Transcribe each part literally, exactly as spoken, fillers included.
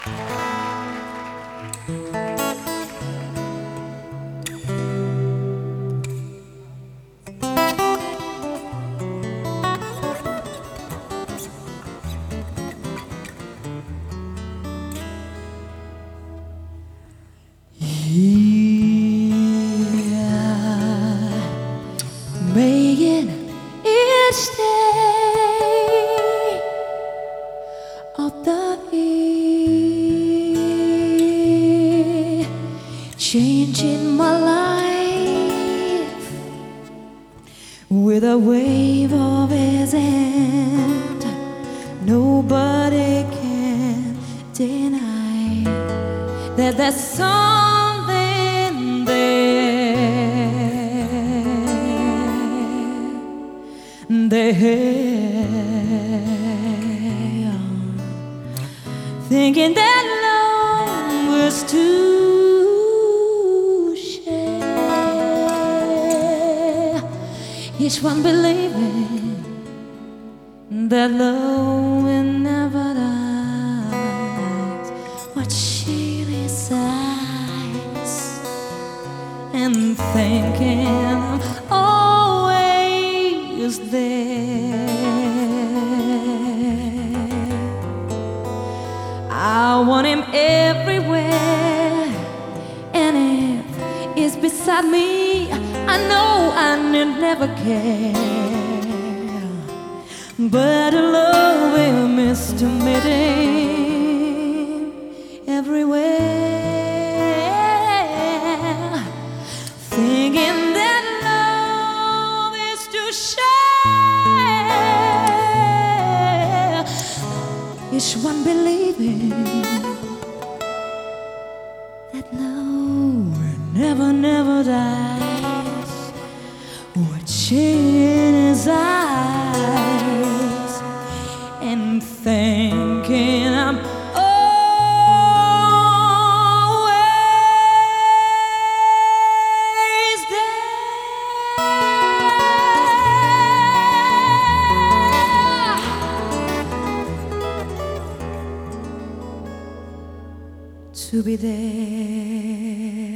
Making each day of the year, changing my life with a wave of his hand. Nobody can deny that there's something there. There, thinking that love was to share, each one believing that love will never die. Watching his eyes and thinking I'm always there. I want him everywhere, and if he's beside me, I know I need never care. But love will miss to meet him everywhere, thinking that love is to share, each one believing that love never, never dies. Watching his eyes and thinking I'm always there, to be there.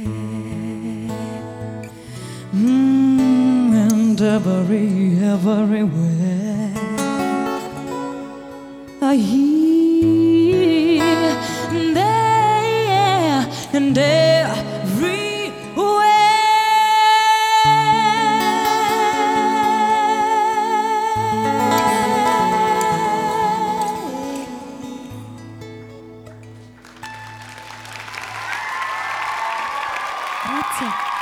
Mm, and every, everywhere I hear, there and everywhere. Grazie.